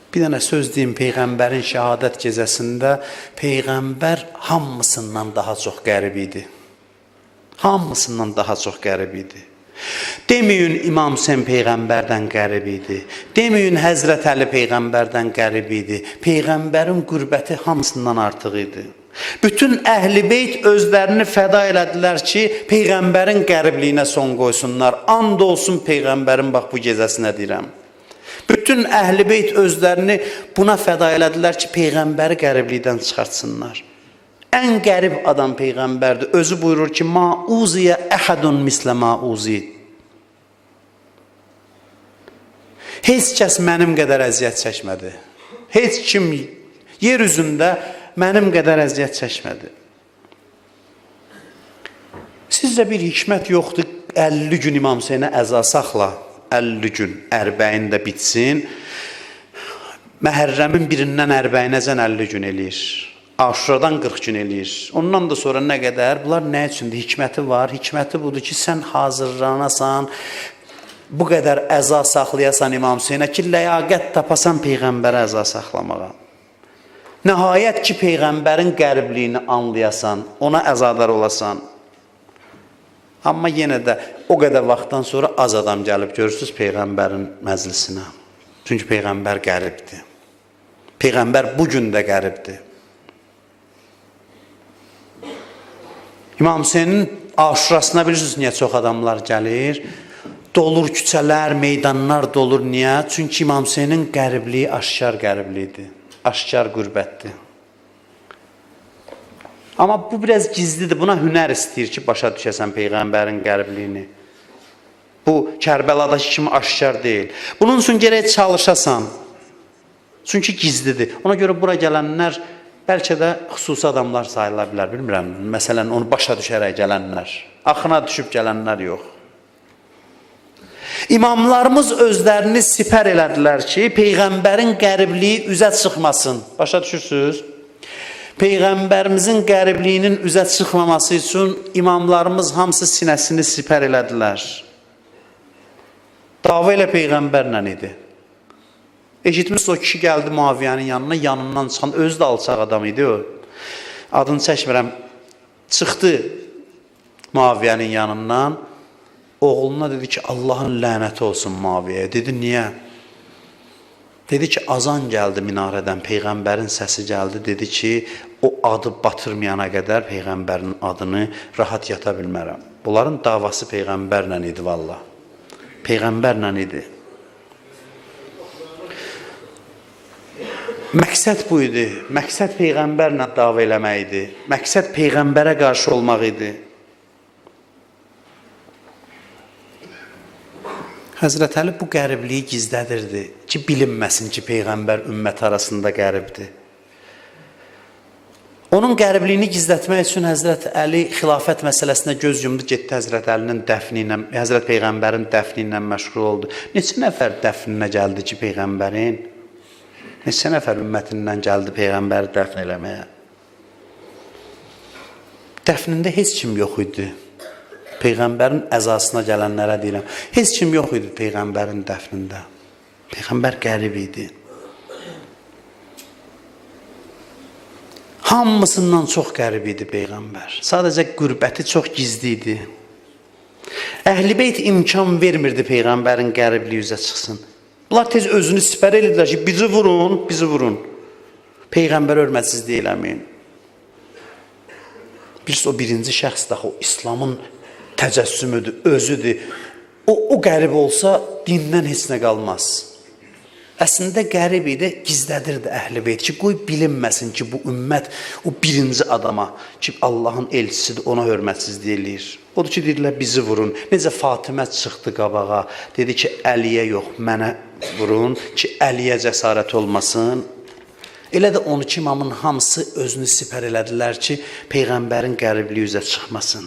Bir dənə söz deyim, Peyğəmbərin şəhadət gecəsində Peyğəmbər hamısından daha çox qərib idi. Hamısından daha çox qərib idi. Deməyin İmam Hüseyn Peyğəmbərdən qərib idi. Deməyin Həzrət Əli Peyğəmbərdən qərib idi. Peyğəmbərin qürbəti hamısından artıq idi. Bütün Əhl-i Beyt özlərini fəda elədilər ki, Peyğəmbərin qəribliyinə son qoysunlar. And olsun Peyğəmbərin, bax bu gecəsinə deyirəm. Bütün Əhl-i Beyt özlərini buna fəda elədilər ki, Peyğəmbəri qəriblikdən çıxartsınlar. Ən qərib adam Peyğəmbərdir. Özü buyurur ki, ma'uziyə əhədun mislə ma'uzi. Heç kəs mənim qədər əziyyət çəkmədi. Heç kim yer üzündə mənim qədər əziyyət çəkmədi. Sizcə bir hikmət yoxdur, 50 gün İmam Hüseynə əza saxla. 50 gün ərbəyində bitsin. Məhərrəmin birindən ərbəyinəcən 50 gün eləyir. Aşuradan 40 gün eləyir. Ondan da sonra nə qədər? Bunlar nə üçündür? Hikməti var. Hikməti budur ki, sən hazırlanasan, bu qədər əza saxlayasan İmam Hüseynə ki, ləyaqət tapasan Peyğəmbərə əza saxlamağa. Nəhayət ki, Peyğəmbərin qəribliyini anlayasan, ona əzadar olasan. Amma yenə də o qədər vaxtdan sonra az adam gəlib görürsünüz Peyğəmbərin məclisinə. Çünki Peyğəmbər qəribdir. Peyğəmbər bugün də qəribdir. İmam Hüseynin aşurasına bilirsiniz niyə çox adamlar gəlir? Dolur küçələr, meydanlar dolur. Niyə? Çünki İmam Hüseynin qəribliyi aşkar qəribliyidir. Aşkar qürbətdir. Amma bu biraz gizlidir. Buna hünər istəyir ki, başa düşəsən Peyğəmbərin qəribliyini. Bu, Kərbələdəki kimi aşkar deyil. Bunun üçün gərək çalışasan. Çünki gizlidir. Ona görə bura gələnlər bəlkə də xüsusi adamlar sayıla bilər, bilmirəm. Məsələn, onu başa düşərək gələnlər. Axına düşüb gələnlər yox. İmamlarımız özlərini sipər elədilər ki, Peyğəmbərin qəribliyi üzə çıxmasın. Başa düşürsünüz? Peyğəmbərimizin qəribliyinin üzə çıxmaması üçün imamlarımız hamısı sinəsini sipər elədilər. Dava ilə Peyğəmbərlə idi. Eşitmiş o kişi gəldi Muaviyyənin yanına, yanından çıxan, özü də alçaq adam idi o. Adını çəkmirəm. Çıxdı Muaviyyənin yanından. Oğluna dedi ki, Allahın lənəti olsun Muaviyyəyə. Dedi, niyə? Dedi ki, azan gəldi minarədən, Peyğəmbərin səsi gəldi. Dedi ki, o adı batırmayana qədər Peyğəmbərin adını rahat yata bilmərəm. Bunların davası Peyğəmbərlə idi valla. Peyğəmbərlə idi. Məqsəd bu idi. Məqsəd Peyğəmbərlə dava eləmək idi. Məqsəd Peyğəmbərə qarşı olmaq idi. Həzrət Əli bu qəribliyi gizlədirdi ki, bilinməsin ki, Peyğəmbər ümmət arasında qəribdir. Onun qəribliyini gizlətmək üçün Həzrət Əli xilafət məsələsində göz yumdu, getdi Həzrət Əlinin dəfni ilə, Həzrət Peyğəmbərin dəfni ilə məşğul oldu. Neçə nəfər dəfninə gəldi ki, Peyğəmbərin? Neçə nəfər ümmətindən gəldi Peyğəmbəri dəfn eləməyə? Dəfnində heç kim yox idi. Peyğəmbərin əzasına gələnlərə deyirəm. Heç kim yox idi Peyğəmbərin dəfnində. Peyğəmbər qərib idi. Hamısından çox qərib idi Peyğəmbər. Sadəcə qürbəti çox gizli idi. Əhl-i Beyt imkan vermirdi Peyğəmbərin qəribliyi üzə çıxsın. Bunlar tez özünü sipər edirlər ki, bizi vurun, bizi vurun. Peyğəmbər hörmətsizlik eləməyin. Birisi o birinci şəxs daxı, o İslamın təcəssümüdür, özüdür. O qərib olsa dindən heç nə qalmaz. Əslində qərib idi, gizlədirdi Əhl-i Beyt ki, qoy bilinməsin ki, bu ümmət o birinci adama ki, Allahın elçisidir, ona hörmətsizlik eləyir. Odur ki, deyirlər, bizi vurun. Necə Fatimə çıxdı qabağa, dedi ki, Əliyə yox, mənə vurun ki, Əliyə cəsarət olmasın. Elə də 12 imamın hamısı özünü sipər elədilər ki, Peyğəmbərin qəribliyi üzə çıxmasın.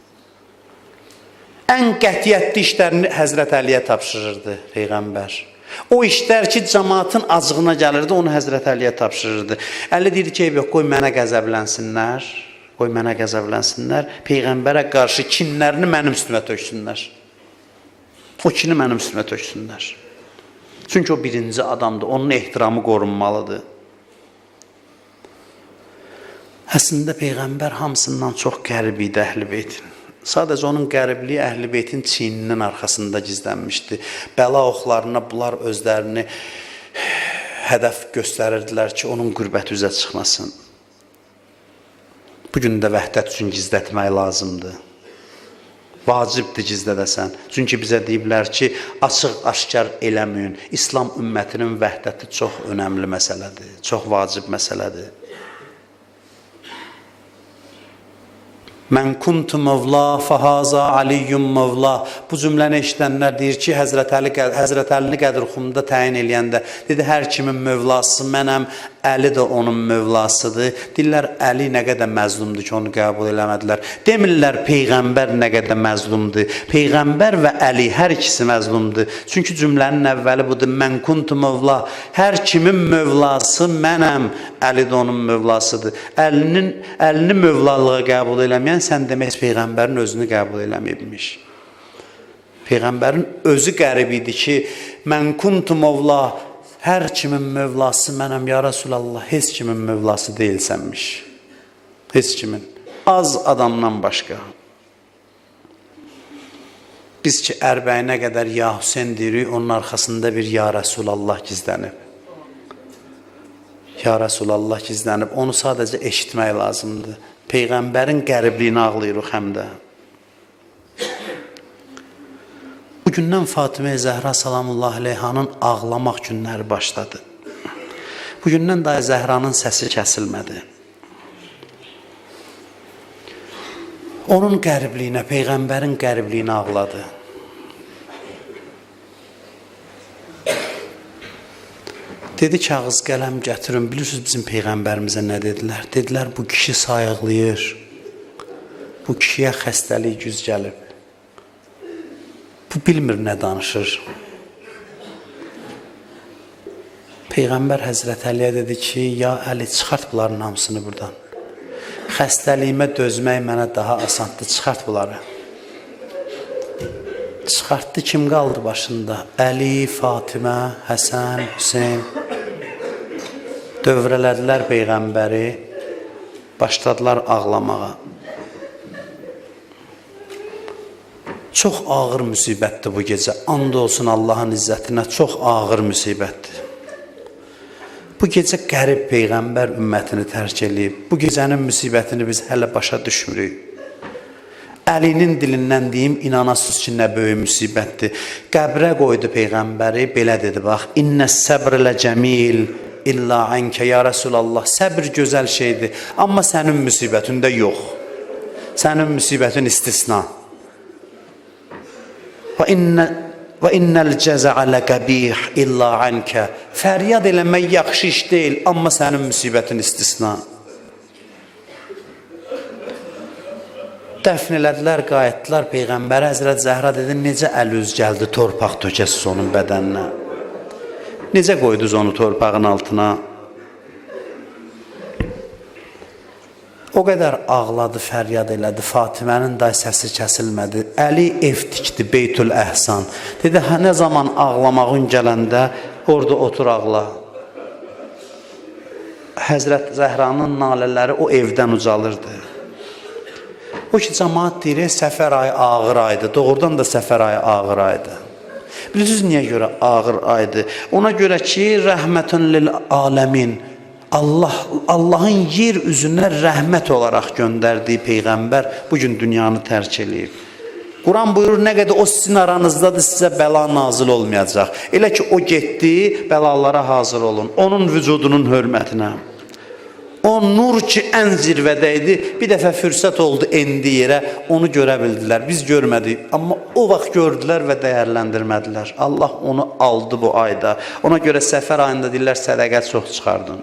Ən qətiyyətli işlərini Həzrət Əliyə tapşırırdı Peyğəmbər. O işlər ki, cəmaatın acığına gəlirdi, onu Həzrət Əliyə tapşırırdı. Əli deyir ki, yox, qoy mənə qəzəblənsinlər, qoy mənə qəzəblənsinlər, Peyğəmbərə qarşı kinlərini mənim üstümə töksünlər. O kini mənim üstümə töksünlər. Çünki o birinci adamdır, onun ehtiramı qorunmalıdır. Əslində Peyğəmbər hamısından çox qərib idi Əhl-i Beytin. Sadəcə onun qəribliyi Əhl-i Beytin çiyninin arxasında gizlənmişdi. Bəla oxlarına bunlar özlərini hədəf göstərirdilər ki, onun qürbəti üzə çıxmasın. Bugün də vəhdət üçün gizlətmək lazımdır. Vacibdir gizlədəsən. Çünki bizə deyiblər ki, açıq-aşkar eləməyin. İslam ümmətinin vəhdəti çox önəmli məsələdir, çox vacib məsələdir. Mən kuntu mövla, fəhaza aliyyum mövla. Bu cümləni eşidənlər deyir ki, Həzrət Əlini Qədirxumda təyin eləyəndə dedi, hər kimin mövlası mənəm, Əli də onun mövlasıdır. Deyirlər, Əli nə qədər məzlumdur ki, onu qəbul eləmədilər. Demirlər, Peyğəmbər nə qədər məzlumdur. Peyğəmbər və Əli hər ikisi məzlumdur. Çünki cümlənin əvvəli budur, mən kuntu mövla. Hər kimin mövlası mənəm, Əli də onun mövlasıdır. Əlini mövlalığa qəbul eləməyən, sən demək Peyğəmbərin özünü qəbul eləməyibmiş. Peyğəmbərin özü qərib idi ki, mən kuntu mövla, hər kimin mövlası mənəm, ya Rasulallah, heç kimin mövlası deyilsənmiş. Heç kimin. Az adamdan başqa. Biz ki, ərbəyinə qədər ya Hüseyin deyirik, onun arxasında bir ya Rasulallah gizlənib. Ya Rasulallah gizlənib, onu sadəcə eşitmək lazımdır. Peyğəmbərin qəribliyini ağlayırıq həm də. Bugündən Fatimə Zəhra salamullahi aleyhanın ağlamaq günləri başladı. Bugündən daha Zəhranın səsi kəsilmədi. Onun qəribliyinə, Peyğəmbərin qəribliyinə ağladı. Dedi kağız qələm gətirin, bilirsiniz bizim Peyğəmbərimizə nə dedilər? Dedilər, bu kişi sayıqlayır, bu kişiyə xəstəlik güz gəlib. Bu bilmir nə danışır. Peyğəmbər Həzrət Əliyə dedi ki, ya Əli, çıxart bunların hamısını buradan. Xəstəliyimə dözmək mənə daha asandır, çıxart bunları. Çıxartdı, kim qaldı başında? Əli, Fatimə, Həsən, Hüseyin. Dövrələdilər Peyğəmbəri, başladılar ağlamağa. Çox ağır müsibətdir bu gecə. And olsun Allahın izzətinə, çox ağır müsibətdir. Bu gecə qərib Peyğəmbər ümmətini tərk eləyib. Bu gecənin müsibətini biz hələ başa düşmürük. Əlinin dilindən deyim, inanasız ki, nə böyük müsibətdir. Qəbrə qoydu Peyğəmbəri, belə dedi, bax, İnnəs səbr lə cəmil illa ənkə, ya Rasulallah, səbr gözəl şeydir, amma sənin müsibətində yox. Sənin müsibətin istisna. Və innəl cəzəə ləqəbih illa ənkə. Fəryad eləmək yaxşı iş deyil, amma sənin müsibətin istisna. Dəfn elədilər, qayıtdılar Peyğəmbər Həzrət Zəhra dedi, necə əl-üz gəldi torpaq tökəsiz onun bədəninə? Necə qoydunuz onu torpağın altına? O qədər ağladı, fəryad elədi, Fatimənin day səsi kəsilmədi. Əli ev tikdi, Beytül Əhsan. Dedi, nə zaman ağlamağın gələndə orada otur ağla. Həzrət Zəhranın nalələri o evdən ucalırdı. O ki, cəmaat deyir, səfər ayı ağır aydı. Doğrudan da səfər ayı ağır aydı. Bilirsiniz niyə görə ağır aydı? Ona görə ki, rəhmətun lil aləmin. Allahın yer üzünə rəhmət olaraq göndərdiyi Peyğəmbər bugün dünyanı tərk eləyib. Quran buyurur, nə qədər o sizin aranızdadır, sizə bəla nazil olmayacaq. Elə ki, o getdi, bəlalara hazır olun. Onun vücudunun hörmətinə. O nur ki, ən zirvədə idi, bir dəfə fürsət oldu, endi yerə, onu görə bildilər. Biz görmədik, amma o vaxt gördülər və dəyərləndirmədilər. Allah onu aldı bu ayda. Ona görə səfər ayında deyirlər, sədəqə çox çıxardın.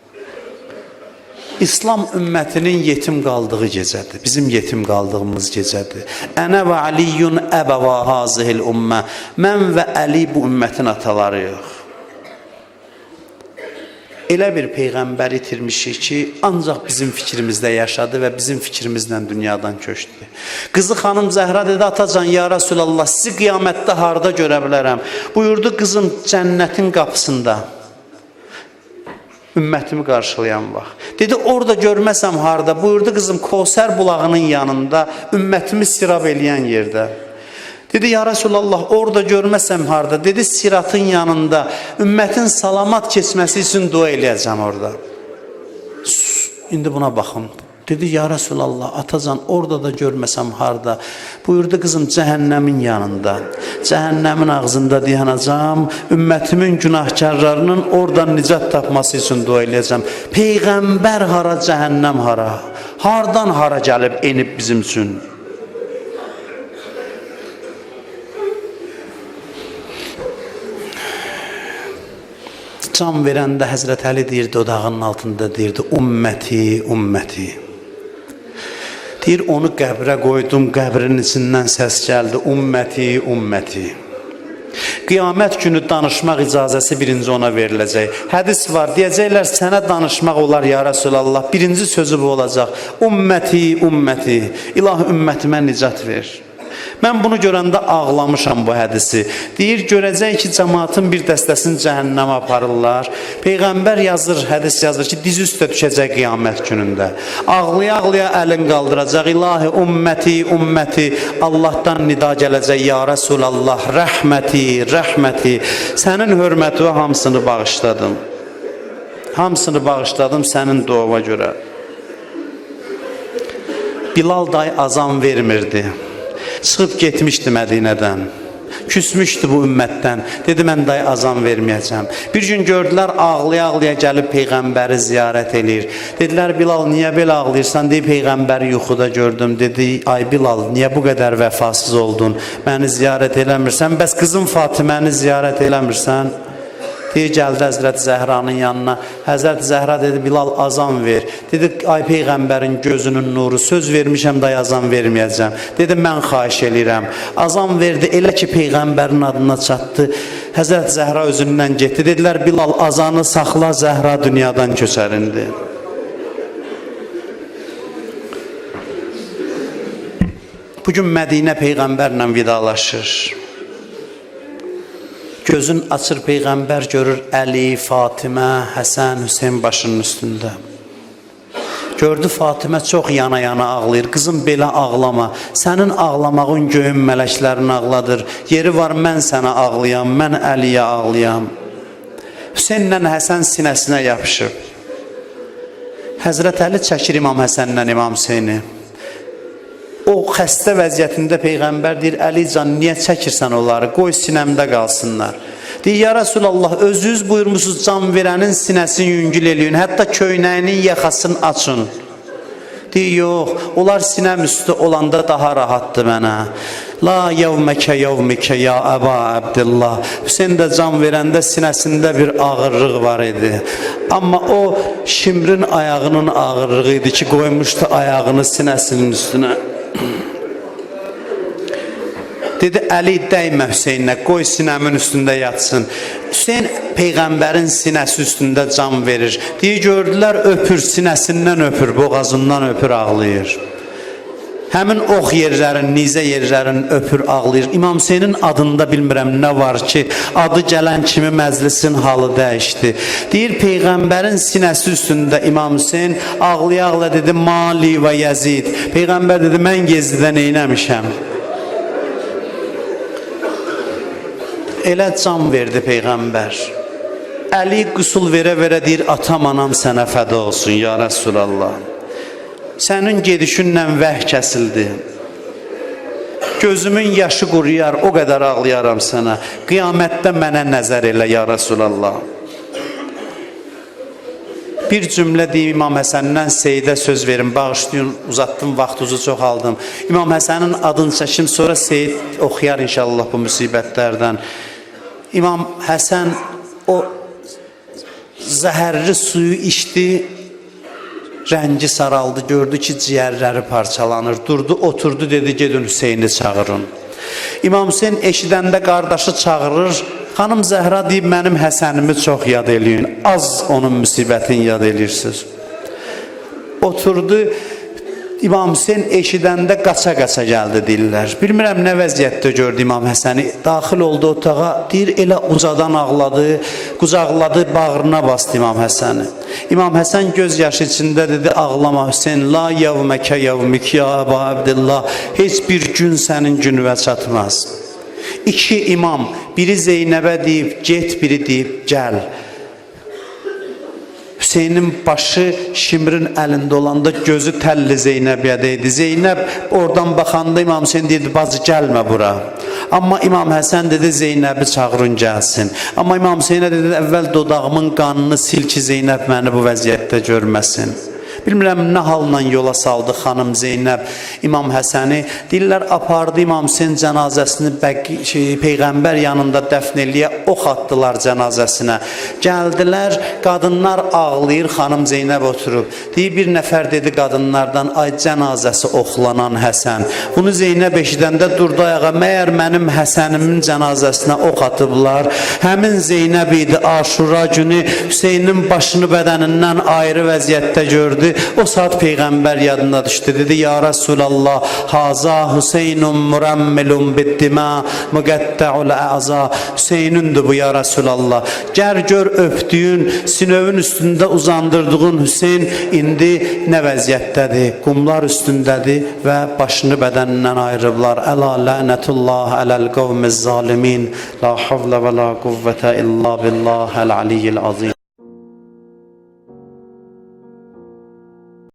İslam ümmətinin yetim qaldığı gecədir. Bizim yetim qaldığımız gecədir. Ənə və Aliyyun əbəvə hazihil ümmə. Mən və Əli bu ümmətin atalarıyıq. Elə bir peyğəmbər itirmişik ki, ancaq bizim fikrimizdə yaşadı və bizim fikrimizlə dünyadan köçdü. Qızı xanım Zəhra dedi, atacan, ya Rasulallah, sizi qiyamətdə harda görə bilərəm? Buyurdu, qızım cənnətin qapısında. Ümmətimi qarşılayan vaxt. Dedi, orada görməsəm harda? Buyurdu, qızım Kosər bulağının yanında, ümmətimi sirab eləyən yerdə. Dedi, ya Rasulallah, orada görməsəm harda? Dedi, siratın yanında, ümmətin salamat keçməsi üçün dua eləyəcəm orada. İndi buna baxın. Dedi, ya Rasulallah, atacan, orada da görməsəm harda? Buyurdu, qızım, cəhənnəmin yanında. Cəhənnəmin ağzında dayanacam, ümmətimin günahkarlarının oradan nicat tapması üçün dua eləyəcəm. Peyğəmbər hara, cəhənnəm hara? Hardan hara gəlib, enib bizim üçün? Can verəndə Həzrət Əli deyirdi, dodağının altında deyirdi, ümməti, ümməti. Deyir, onu qəbrə qoydum, qəbrin içindən səs gəldi, ümməti, ümməti. Qiyamət günü danışmaq icazəsi birinci ona veriləcək. Hədis var, deyəcəklər, sənə danışmaq olar, ya Rasulallah. Birinci sözü bu olacaq, ümməti, ümməti. İlahi, ümmətimə nicat ver. Mən bunu görəndə ağlamışam bu hədisi. Deyir, görəcək ki, cəmaatın bir dəstəsini cəhənnəmə aparırlar. Peyğəmbər yazır, hədis yazır ki, diz üstə düşəcək qiyamət günündə. Ağlaya-ağlaya əlin qaldıracaq. İlahi, ümməti, ümməti. Allahdan nida gələcək, ya Rasulallah, rəhməti, rəhməti. Sənin hörməti və hamısını bağışladım. Hamısını bağışladım sənin duava görə. Bilal day azam vermirdi. Çıxıb getmişdi Mədinədən. Küsmüşdü bu ümmətdən. Dedi, mən day azam verməyəcəm. Bir gün gördülər, ağlaya-ağlaya gəlib Peyğəmbəri ziyarət edir. Dedilər, Bilal, niyə belə ağlayırsan? Deyib, Peyğəmbəri yuxuda gördüm. Dedi, ay Bilal, niyə bu qədər vəfasız oldun? Məni ziyarət eləmirsən? Bəs qızım Fatiməni ziyarət eləmirsən? Deyir, gəldi Həzrət Zəhranın yanına. Həzrət Zəhra dedi, Bilal, azam ver. Dedi, ay Peyğəmbərin gözünün nuru, söz vermişəm da azam verməyəcəm. Dedi, mən xahiş eləyirəm. Azam verdi, elə ki Peyğəmbərin adına çatdı. Həzrət Zəhra özündən getdi. Dedilər, Bilal, azanı saxla, Zəhra dünyadan köçərindi. Bugün Mədinə Peyğəmbərlə vidalaşır. Gözün açır, Peyğəmbər görür Əli, Fatimə, Həsən, Hüseyin başının üstündə. Gördü Fatimə çox yana-yana ağlayır. Qızım, belə ağlama. Sənin ağlamağın göyün mələklərini ağladır. Yeri var, mən sənə ağlayam, mən Əliyə ağlayam. Hüseyinlə Həsən sinəsinə yapışıb. Həzrət Əli çəkir İmam Həsənlə İmam Hüseyni. O xəstə vəziyyətində Peyğəmbər deyir, Əlican, niyə çəkirsən onları? Qoy sinəmdə qalsınlar. Deyir, ya Rasulallah, özünüz buyurmuşsunuz, can verənin sinəsini yüngül eləyin, hətta köynəyinin yaxasını açın. Deyir, yox, onlar sinəm üstü olanda daha rahatdır mənə. La yevməkə yevmikə ya Əba Əbdillah. Hüseyin də can verəndə sinəsində bir ağırlıq var idi. Amma o Şimrin ayağının ağırlığı idi ki, qoymuşdu ayağını sinəsinin üstünə. Dedi, Əli dəymə Hüseyinlə, qoy sinəmin üstündə yatsın. Hüseyin Peyğəmbərin sinəsi üstündə can verir. Deyir, gördülər, öpür, sinəsindən öpür, boğazından öpür, ağlayır. Həmin ox yerlərin, nizə yerlərin öpür, ağlayır. İmam Hüseynin adında bilmirəm nə var ki, adı gələn kimi məclisin halı dəyişdi. Deyir, Peyğəmbərin sinəsi üstündə İmam Hüseyin ağlaya-ağlaya dedi, Mali və Yəzid. Peyğəmbər dedi, mən Yezidə neynəmişəm? Elə can verdi Peyğəmbər. Əli qüsul verə-verə deyir, atam, anam sənə fəda olsun, ya Rasulallah. Sənin gedişinlə vəh kəsildi. Gözümün yaşı quruyar, o qədər ağlayaram sənə. Qiyamətdə mənə nəzər elə, ya Rasulallah. Bir cümlə deyim, İmam Həsəndən Seyidə söz verin, bağışlayın, uzatdım, vaxtınızı çox aldım. İmam Həsənin adını çəkim, sonra Seyid oxuyar inşallah bu müsibətlərdən. İmam Həsən o zəhərli suyu içdi, rəngi saraldı, gördü ki, ciyərləri parçalanır. Durdu, oturdu, dedi, gedin Hüseyni çağırın. İmam Hüseyin eşidəndə qardaşı çağırır, Xanım Zəhra deyib, mənim Həsənimi çox yad eləyin, az onun müsibətini yad eləyirsiniz. Oturdu, İmam Hüseyin eşidəndə qaça-qaça gəldi deyirlər. Bilmirəm nə vəziyyətdə gördü İmam Həsəni. Daxil oldu otağa, deyir elə ucadan ağladı, qucaqladı, bağrına bastı İmam Həsəni. İmam Həsən göz yaşı içində dedi, ağlama Hüseyin, la yevməkə yevmik ya Əba Abdillah, heç bir gün sənin günüvə çatmaz. İki imam, biri Zeynəbə deyib, get, biri deyib, gəl. Hüseynin başı Şimrin əlində olanda gözü təlli Zeynəbiyyədə idi. Zeynəb oradan baxanda İmam Hüseyin deyirdi, bacı gəlmə bura. Amma İmam Həsən dedi, Zeynəbi çağırın gəlsin. Amma İmam Hüseynə dedi, əvvəl dodağımın qanını sil ki, Zeynəb məni bu vəziyyətdə görməsin. Bilmirəm nə halla yola saldı xanım Zeynəb İmam Həsəni. Deyirlər, apardı İmam Hüseyin cənazəsini Peyğəmbər yanında dəfn eləyə, ox atdılar cənazəsinə. Gəldilər, qadınlar ağlayır, xanım Zeynəb oturub. Deyir, bir nəfər dedi qadınlardan, ay cənazəsi oxlanan Həsən. Bunu Zeynəb eşidəndə durdu ayağa, məyər mənim Həsənimin cənazəsinə ox atıblar. Həmin Zeynəb idi, Aşura günü Hüseynin başını bədənindən ayrı vəziyyətdə gördü. O saat Peyğəmbər yadına düşdü. Dedi, ya Rasulallah, haza Hüseynun murammilun biddima müqəttəul əza. Hüseynündür bu ya Rasulallah. Gər gör öpdüyün, sinövün üstündə uzandırdığın Hüseyn indi nə vəziyyətdədir? Qumlar üstündədir və başını bədənindən ayırıblar. Əla lənətullah ələl qavmiz zalimin. La havlə və la quvvətə illa billahəl aliyyil azim.